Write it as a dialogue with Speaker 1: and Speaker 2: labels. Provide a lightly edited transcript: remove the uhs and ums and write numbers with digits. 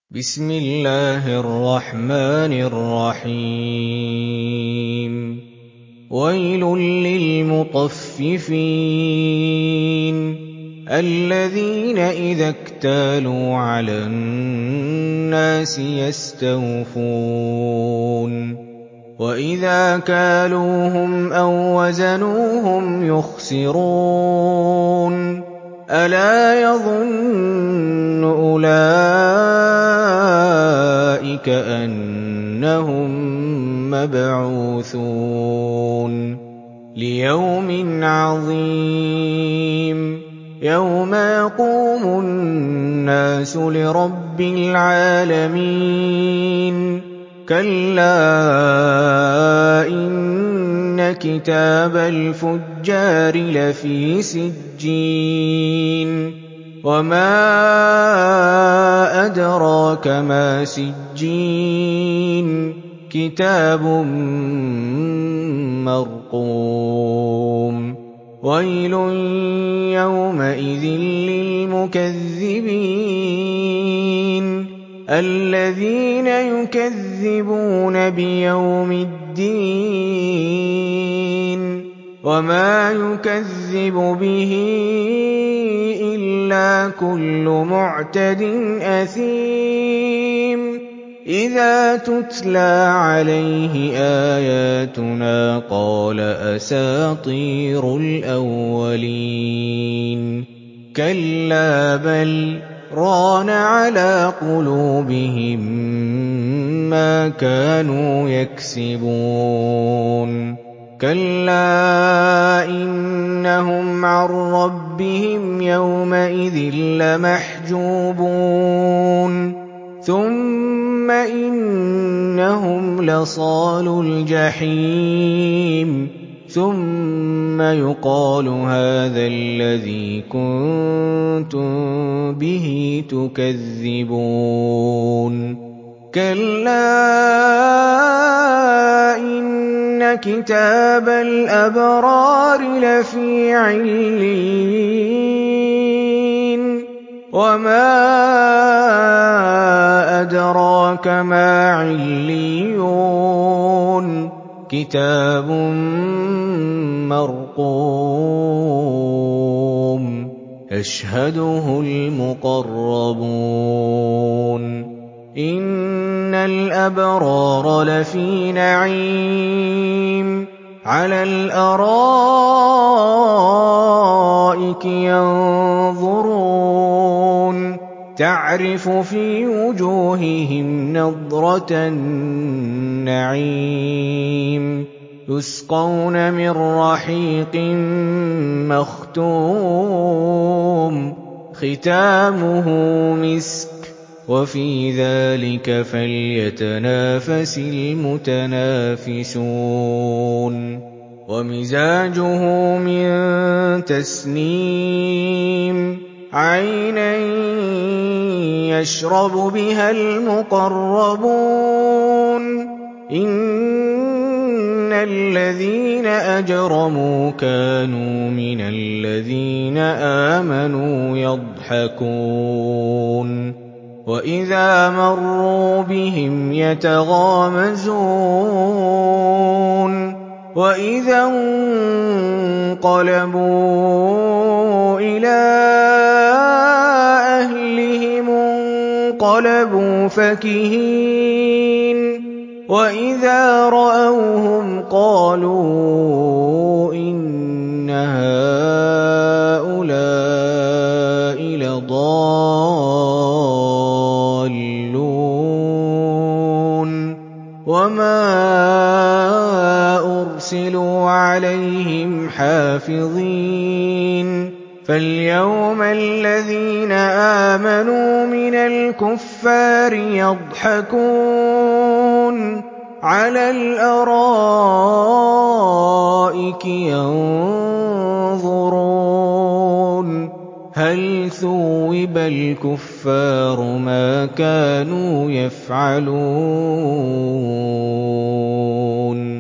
Speaker 1: بسم الله الرحمن الرحيم ويل للمطففين الذين إذا اكتالوا على الناس يستوفون وإذا كالوهم أو وزنوهم يخسرون ألا يظن أولئك أنهم مبعوثون ليوم عظيم يوم يقوم الناس لرب العالمين كلا إن كتاب الفجار لفي سجين وما أدراك ما سجين كتاب مرقوم ويل يومئذ للمكذبين الذين يكذبون بيوم الدين وما يكذب به إلا كل معتد أثيم إذا تتلى عليه آياتنا قال أساطير الأولين كلا بل ران على قلوبهم ما كانوا يكسبون كلا إنهم عن ربهم يومئذ لمحجوبون ثم إنهم لصالو الجحيم ثم يقال هذا الذي كنتم به تكذبون كلا إن كتاب الأبرار لفي عليين وما أدراك ما عليون كتاب مرقوم يشهده المقربون إن الأبرار لفي نعيم على الأرائك ينظرون تعرف في وجوههم نضرة النعيم يسقون من رحيق مختوم ختامه مسك وفي ذلك فليتنافس المتنافسون ومزاجه من تسنيم عينا يشرب بها المقربون إن الذين أجرموا كانوا من الذين آمنوا يضحكون وإذا مروا بهم يتغامزون وإذا انقلبوا إلى أهلهم انقلبوا فكهين وإذا رأوهم قالوا إن هؤلاء لضالون وما أرسلوا عليهم حافظين فاليوم الذين آمنوا من الكفار يضحكون على الأرائك ينظرون هل ثوب الكفار ما كانوا يفعلون